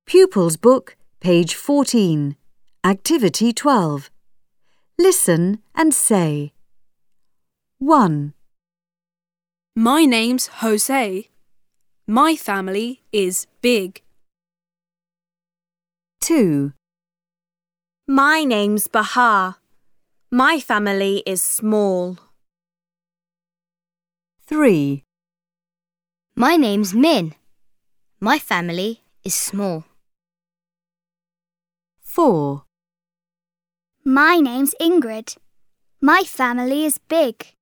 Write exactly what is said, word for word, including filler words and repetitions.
Pupils Book, page fourteen. Activity twelve. Listen and say. one. My name's Jose. My family is big. two. My name's Bahar. My family is small. three. My name's Min. My family is small. four. My name's Ingrid. My family is big.